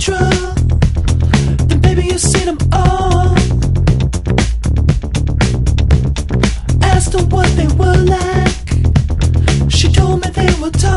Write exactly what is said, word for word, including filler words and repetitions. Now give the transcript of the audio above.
natural, then baby you've seen them all. Asked her what they were like, she told me they were tough.